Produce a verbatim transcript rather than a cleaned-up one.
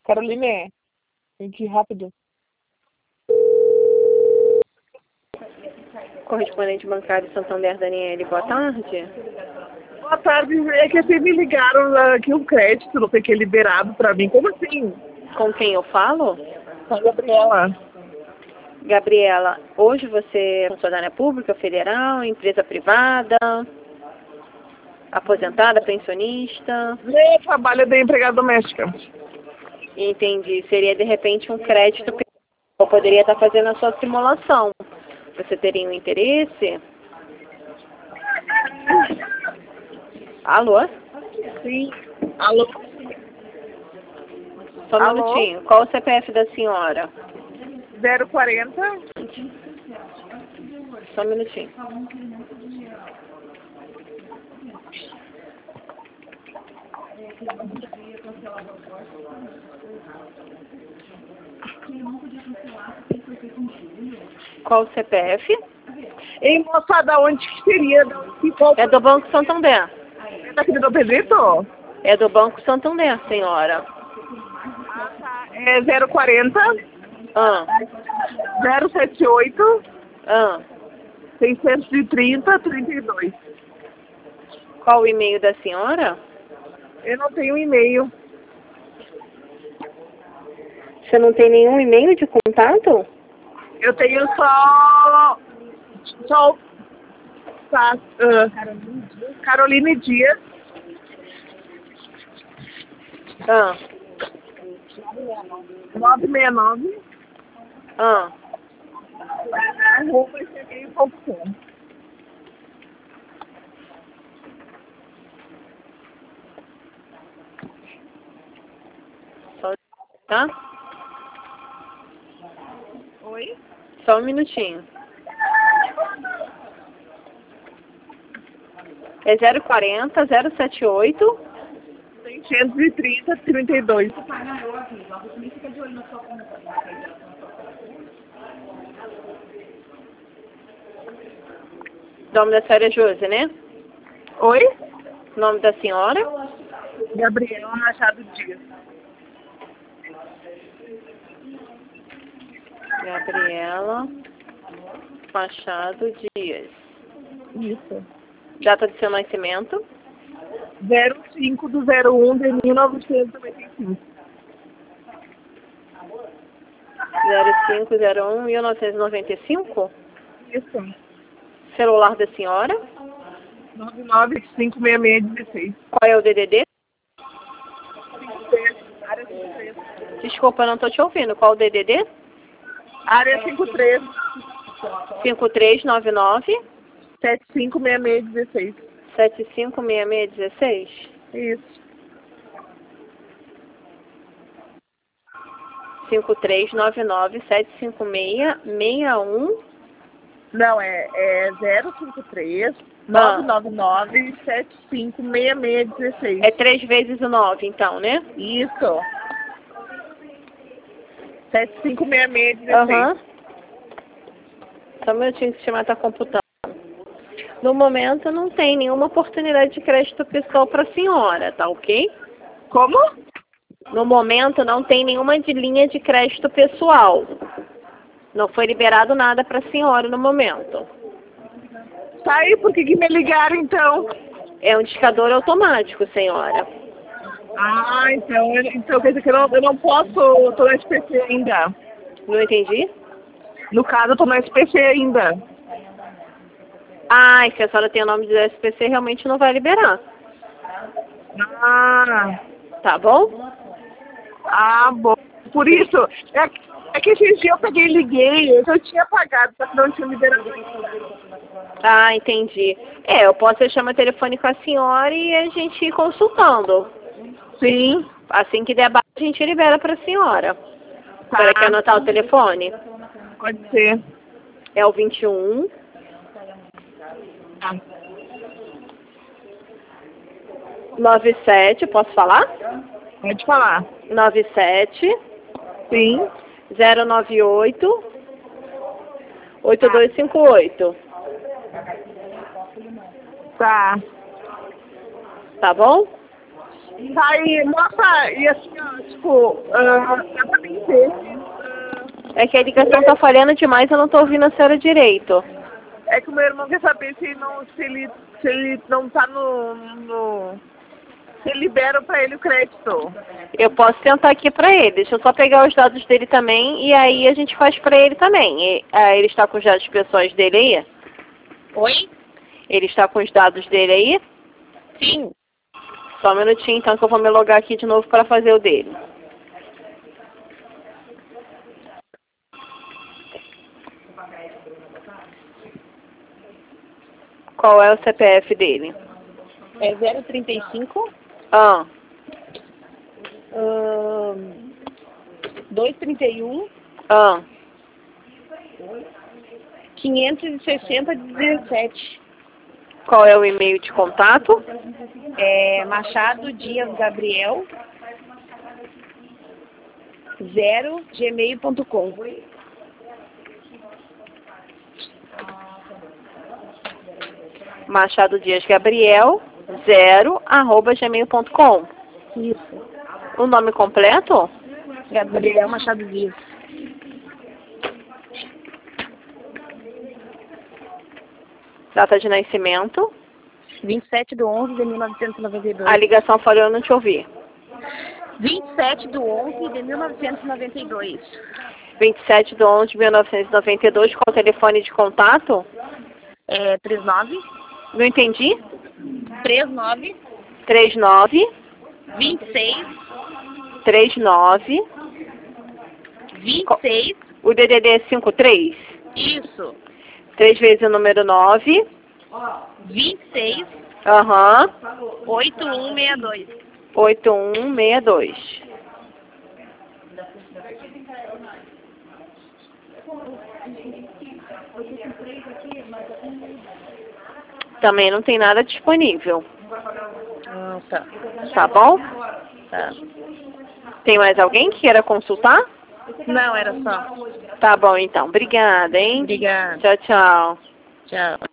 Caroline, vem aqui rápido. Correspondente bancário Santander, Daniele, boa tarde. Boa tarde, é que vocês me ligaram uh, que um crédito não tem que liberado pra mim. Como assim? Com quem eu falo? Com a Gabriela. Gabriela, hoje você é funcionária pública, federal, empresa privada, aposentada, pensionista? Eu trabalho de empregada doméstica. Entendi. Seria de repente um crédito que eu poderia estar fazendo a sua simulação. Você teria um interesse? Alô? Sim. Alô? Só um Alô? minutinho. Qual o C P F da senhora? zero quarenta. Só um minutinho. Qual o C P F? Ei, moça, da onde que seria? Que qual... É do Banco Santander. É daqui do Dom Pedrito? É do Banco Santander, senhora. Ah, tá. É zero quarenta. Ah, zero setenta e oito. ah. seiscentos e trinta, trinta e dois. Qual o e-mail da senhora? Eu não tenho e-mail. Você não tem nenhum e-mail de contato? Eu tenho só... Só... Tá, uh, Caroline Dias. Ah, novecentos e sessenta e nove. ah. Arroba gmail ponto com. Só, tá? Oi? Só um minutinho. É zero quarenta, zero setenta e oito. seiscentos e trinta, trinta e dois. Nome da senhora é Josi, né? Oi? Nome da senhora? Gabriela Machado Dias. Gabriela Machado Dias. Isso. Data de seu nascimento? zero cinco do zero um de mil novecentos e noventa e cinco. zero cinco zero um, mil novecentos e noventa e cinco? Isso. Celular da senhora? nove nove cinco seis seis um seis. Qual é o D D D? Área cinquenta e três. Desculpa, não estou te ouvindo. Qual o D D D? Área cinquenta e três. cinco três nove nove, sete cinco seis seis um seis. sete cinco seis seis um seis. Isso. cinco três nove nove, sete cinco seis, seis um. Não, é, é zero cinco três, nove nove nove, sete cinco seis seis um seis. É três vezes o nove, então, né? Isso. sete cinco seis seis um seis. Aham. Só um minutinho que o sistema está computando. No momento, não tem nenhuma oportunidade de crédito pessoal para a senhora, tá ok? Como? No momento, não tem nenhuma de linha de crédito pessoal. Não foi liberado nada para a senhora no momento. Tá aí, por que que me ligaram então? É um discador automático, senhora. Ah, então, eu- então quer dizer que eu não, eu não posso, eu tô na S P C ainda. Não entendi? No caso, eu tô na S P C ainda. Ah, e se a senhora tem o nome de S P C, realmente não vai liberar. Ah, Tá bom? ah, bom. Por isso, é, é que esses dias eu peguei e liguei, eu tinha pagado, só que não tinha liberado. Ah, entendi. É, eu posso deixar meu telefone com a senhora e a gente ir consultando. Sim. Assim que der baixa, a gente libera para a senhora. Tá. Para quer anotar o telefone? Pode ser. É o vinte e um, Tá. noventa e sete, posso falar? Pode falar. noventa e sete, Sim. zero nove oito, oito dois cinco oito. Tá. Tá bom? Vai, nossa, e assim, ó, tipo, ah, dá pra mim ver. É que a ligação tá falhando demais, eu não tô ouvindo a senhora direito. É que o meu irmão quer saber se, não, se, ele, se ele não tá no, no... Se liberam pra ele o crédito. Eu posso tentar aqui pra ele. Deixa eu só pegar os dados dele também e aí a gente faz pra ele também. E, ah, ele está com os dados pessoais dele aí? Oi? Ele está com os dados dele aí? Sim. Só um minutinho então que eu vou me logar aqui de novo para fazer o dele. Qual é o C P F dele? É zero trinta e cinco, Ah, um, duzentos e trinta e um, ah. quinhentos e sessenta, dezessete. Qual é o e-mail de contato? É Machado Dias Gabriel, zero, gmail ponto com. Machado Dias Gabriel, zero, arroba gmail ponto com. Isso. O nome completo? Gabriel Machado Dias. Data de nascimento? vinte e sete de onze de mil novecentos e noventa e dois. A ligação falhou, eu não te ouvi. vinte e sete de onze de mil novecentos e noventa e dois. vinte e sete de onze de mil novecentos e noventa e dois, qual o telefone de contato? É trinta e nove, Não entendi. trinta e nove, trinta e nove, vinte e seis, trinta e nove, vinte e seis. o D D D é cinquenta e três? Isso. três vezes o número nove. vinte e seis, Aham. oitenta e um sessenta e dois. oitenta e um sessenta e dois. Também não tem nada disponível. Ah, tá. Tá bom? Tá. Tem mais alguém que queira consultar? Não, era só. Tá bom então. Obrigada, hein? Obrigada. Tchau, tchau. Tchau.